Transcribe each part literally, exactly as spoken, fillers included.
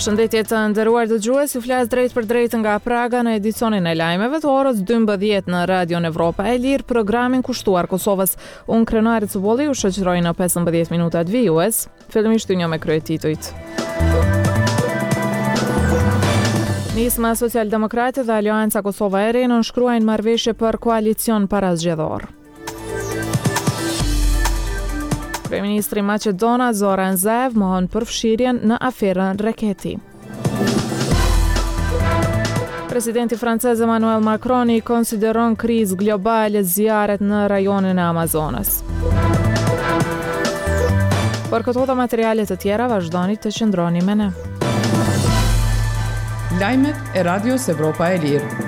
Përshëndetje të nderuar dëgjues, ju flas drejt për drejt nga Praga në edicionin e lajmeve të orës dymbëdhjetë në Radion Evropa e Lirë, programin kushtuar Kosovës. Unë Krenari Cubolli ju shoqëroj në pesëmbëdhjetë minutat vijues. Fillimisht një me kryetitujt. Nisma Socialdemokrate dhe Aleanca Kosova e Re nënshkruajnë marrëveshje për koalicion parazgjedhor. Kryeministri Maqedona Zoran Zaev mohon përfshirjen në aferën Reketi. Presidenti francez Emmanuel Macron i konsideron krizë globale zjarret në rajonin e Amazonës. Për këto dhe materialet të tjera vazhdoni të qëndroni me ne. Lajmet e Radios Evropa e Lirë.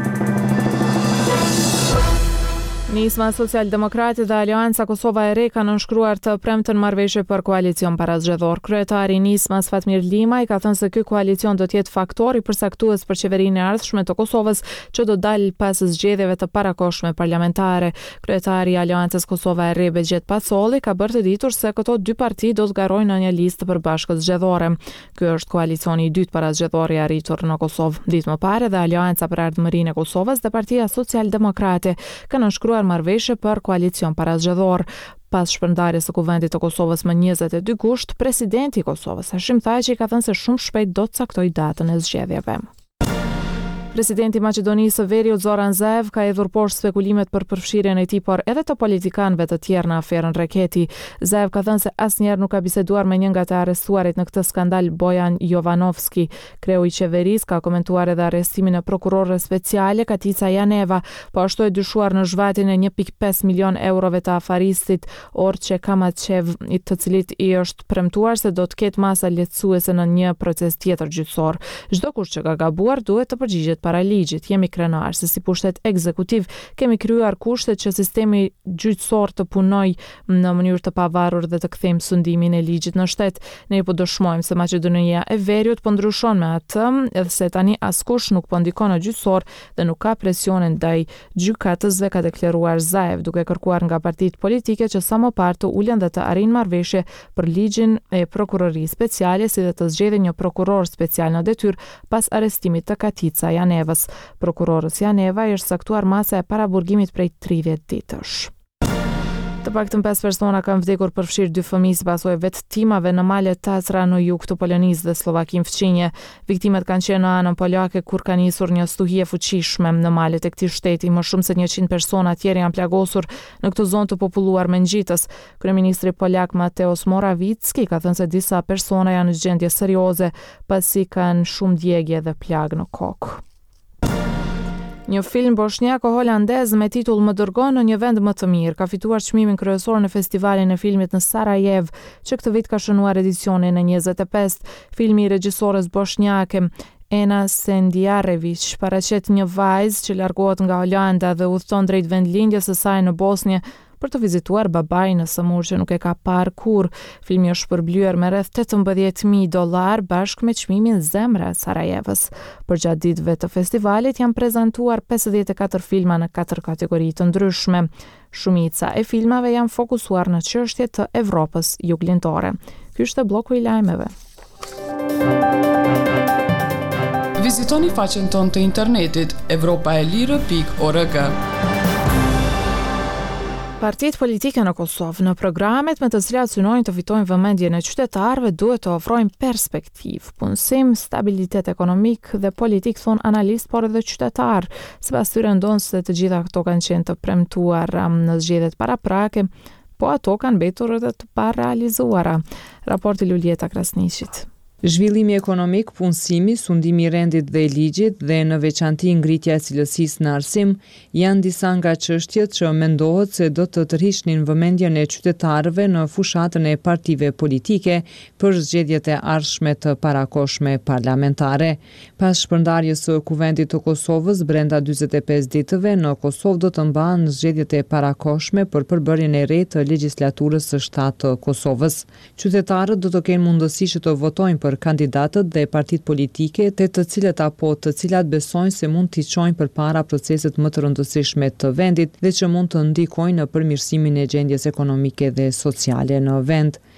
Nisma Socialdemokrate dhe Aleanca Kosova e Re kanë nënshkruar të premten marrëveshje për koalicion parazgjedhor. Kryetari i Nismas Fatmir Lima i ka thënë se ky koalicion do të jetë faktor i përcaktues për qeverinë e ardhshme të Kosovës, që do dalë pas zgjedhjeve të parakohshme parlamentare. Kryetari i Aleancës Kosova e Re Begjet Pacolli ka bërë të ditur se këto dy parti do të garojnë në një listë të përbashkët zgjedhore. Ky është koalicioni i dytë parazgjedhor i arritur në Kosovë. Ditë më parë dhe Aleanca për Ardhmërinë e Kosovës dhe Partia Socialdemokrate kanë nënshkruar marrëveshje për koalicion parazgjedhor. Pas shpërndarjes së kuvendit të Kosovës më njëzet e dy gusht, presidenti i Kosovës Hashim Thaçi ka thënë se shumë shpejt do të caktoj datën e zgjedhjeve. Presidenti i Maqedonisë së Veriut Zoran Zaev ka hedhur poshtë spekulimet për përfshirjen e tij, por edhe të politikanëve të tjerë në aferën Reketi. Zaev ka thënë se asnjëherë nuk ka biseduar me një nga të arrestuarit në këtë skandal, Bojan Jovanovski. Kreu i qeverisë ka komentuar edhe arrestimin e prokurore speciale Katica Janeva, po ashtu e dyshuar në zhvatjen e një pikë pesë milion eurove të afaristit Orçe Kamaçev, i të cilit i është premtuar se do të ketë masa lehtësuese në një proces tjetër gjyqësor. Çdo kush që ka gabuar duhet të përgjigjet para ligjit. Jemi krenar se si pushtet ekzekutiv kemi krijuar kushtet që sistemi gjyqësor të punojë në mënyrë të pavarur dhe të kthejmë sundimin e ligjit në shtet. Ne po dëshmojmë se Maqedonia e Veriut po ndryshon me atë, edhe se tani askush nuk po ndikon në gjyqësor dhe nuk ka presionin ndaj gjykatësve, ka deklaruar Zaev, duke kërkuar nga partitë politike që sa më parë të ulen dhe të arrijnë marrëveshje për ligjin e prokurorisë speciale, si dhe të zgjedhin një prokuror special në detyrë pas arrestimit të Katica Janeva. Prokurorës Janeva i është saktuar masa e paraburgimit prej tridhjetë ditësh. Të paktën pesë persona kanë vdekur përfshirë dy fëmijë sipas vetëtimave në malet Tatra në jug të Polonisë dhe Slovakinë fqinje. Viktimet kanë qenë në anën polake kur ka nisur një stuhi e fuqishme në malet e këtij shteti. Më shumë se njëqind persona tjerë janë plagosur në këtë zonë të populluar me ngjitës. Kryeministri polak Mateusz Morawiecki ka thënë se disa persona janë në gjendje serioze pasi kanë shumë djegje dhe plagë në kokë. Një film bosnjako-holandez me titull Më dërgon në një vend më të mirë ka fituar çmimin kryesor në festivalin e filmit në Sarajevo, që këtë vit ka shënuar edicionin e njëzet e pestë. Filmi i regjisores bosnjake Ena Sendiarević paraqet një vajzë që largohet nga Holanda dhe udhton drejt vendlindjes së saj në Bosnjë për të vizituar babain në Samur që nuk e ka parë kur. Filmi është shpërblyer me rreth tetëmbëdhjetë mijë dollar bashkë me çmimin Zemra e Sarajevës. Përgjatë ditëve të festivalit janë prezantuar pesëdhjetë e katër filma në katër kategori të ndryshme. Shumica e filmave janë fokusuar në çështje të Evropës juglindore. Ky është bloku i lajmeve. Vizitoni faqen tonë të internetit evropa e lirë pikë org. Partitë politike në Kosovë në programet me të cilat synojnë të fitojnë vëmendjen e qytetarëve duhet të ofrojnë perspektivë, punësim, stabilitet ekonomik dhe politik, thon analist, por edhe qytetar. Sipas tyre ndonë se të gjitha këto kanë qenë të premtuar në zgjedhjet paraprake, po ato kanë mbetur edhe të parealizuara. Raporti Luljeta Krasniqit. Zhvillimi ekonomik, punësimi, sundimi i rendit dhe i ligjit dhe në veçanti ngritja e cilësisë në arsim janë disa nga çështjet që mendohet se do të tërhiqnin vëmendjen e qytetarëve në fushatën e partive politike për zgjedhjet e ardhshme të parakohshme parlamentare. Pas shpërndarjes së kuvendit të Kosovës brenda dyzet e pesë ditëve, në Kosovë do të mbahen zgjedhjet e parakohshme për përbërjen e re të legjislaturës së shtatë të Kosovës. Qytetarët do të kenë mundësi që të votojnë për kandidatët dhe partitë politike të të cilët apo të cilat besojnë se mund t'i çojnë përpara proceset më të rëndësishme të vendit dhe që mund të ndikojnë në përmirësimin e gjendjes ekonomike dhe sociale në vend.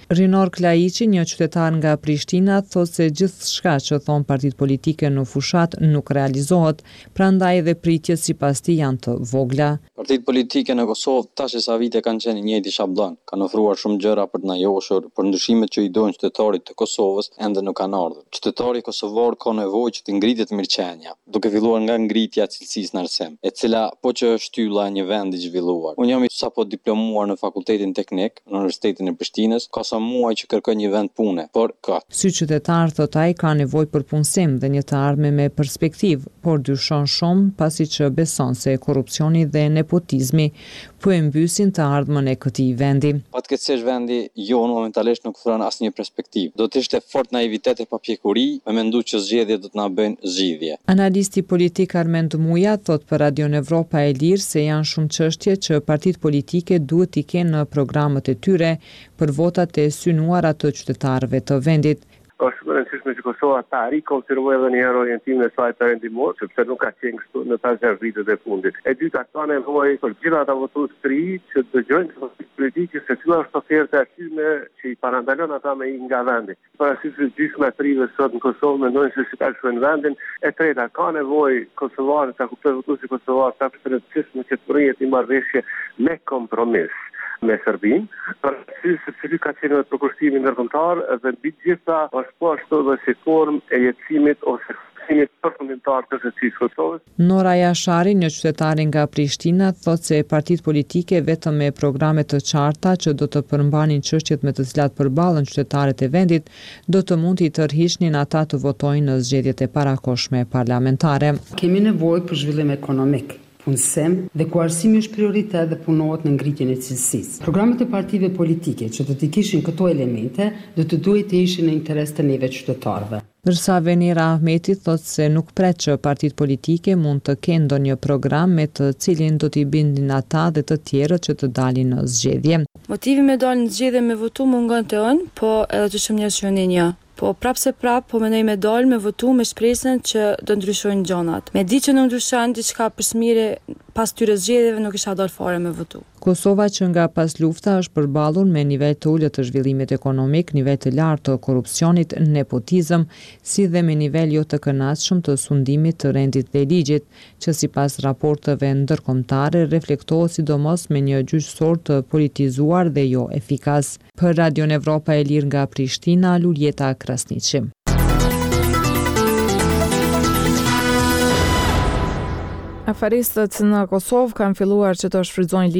Rinor Klaiçi, një qytetar nga Prishtina, thotë se gjithçka që thon partitë politike në fushat nuk realizohet, prandaj edhe pritjet sipas tij janë të vogla. Partitë politike në Kosovë tash e sa vite kanë qenë njëjti shabllon, kanë ofruar shumë gjëra për të na njohur, por ndryshimet që i dojnë qytetarit të Kosovës ende nuk kanë ardhur. Qytetari kosovar ka nevojë që të ngritet mirëqenia, duke filluar nga ngritja e cilësisë në arsim, e cila po që është shtylla e një vendi i zhvilluar. Unë jam sapo diplomuar në Fakultetin Teknik në Universitetin e Prishtinës, ka sa muaj që kërkoj një vend pune, por ka. Si qytetar, thot ai, ka nevojë për punësim dhe një të ardhme me perspektivë, por dyshon shumë pasi që beson se korrupsioni dhe nepotizmi po e mbysin të ardhmën e këtij vendi. Fatkeqësisht vendi jonë momentalisht nuk ofron asnjë perspektivë. Do të ishte fort naivitet e papjekuri me mendu që zgjedhjet do të na bëjnë zgjidhje. Analisti politik Armend Muja thot për Radion Evropa e Lirë se janë shumë çështje që partitë politike duhet t'i kenë në programet e tyre për votat e synuara të qytetarëve të vendit. Është shumë e rëndësishme që Kosova ta rikonfirmojë edhe një herë orientimin e saj perëndimor, sepse nuk ka qenë kështu në pesëdhjetë vitet e fundit. E dyta, ka nevojë për gjithë ata votues të ri që dëgjojnë të politikë se cila është oferta e arsime që i parandalon ata me ikë nga vendi. Parasysh se gjysma e rive sot në Kosovë mendojnë se si ta shkojnë vendin. E treta, ka nevojë kosovarët ta kuptojnë votuesi kosovar ta përcaktojnë që të rrihet një marrëveshje me kompromis me Serbinë, për se cili ka qenë në përkushtimin ndërkombëtar dhe mbi gjitha është po ashtu dhe si formë e jetësimit ose jetësimit përfundimtar të shoqërisë Kosovës. Nora Jashari, një qytetare nga Prishtina, thotë se partitë politike vetëm me programe të qarta që do të përmbanin çështjet me të cilat përballen qytetarët e vendit, do të mund t'i tërhiqnin ata të votojnë në zgjedhjet e parakohshme parlamentare. Kemi nevojë për zhvillim ekonomik, punësim dhe ku arsimi është prioritet dhe punohet në ngritjen e cilësisë. Programet e partive politike që do të kishin këto elemente do të duhet të ishin në interes të neve qytetarëve. Ndërsa Venera Ahmeti thotë se nuk pret që partitë politike mund të kenë ndonjë program me të cilin do t'i bindin ata dhe të tjerët që të dalin në zgjedhje. Motivi me dalë në zgjedhje me votu mungon të ën, po edhe të shumë njerëz që një. Po prap se prap, po mendoj me dalë me votu me shpresën që do ndryshojnë gjonat. Me di që nuk ndryshon diçka për smire pas tyre zgjedhjeve nuk isha dalë fare me votu. Kosova që nga pas lufta është përballur me nivel të ulët të zhvillimit ekonomik, nivel të lartë të korrupsionit, nepotizëm, si dhe me nivel jo të kënaqshëm të sundimit të rendit dhe ligjit, që sipas raporteve ndërkombëtare reflektohet sidomos me një gjyqësor të politizuar dhe jo efikas. Për Radion Evropa e Lirë nga Prishtina, Luljeta Krasniqi. Aferistët në Kosovë kanë filluar që të shfrytëzojnë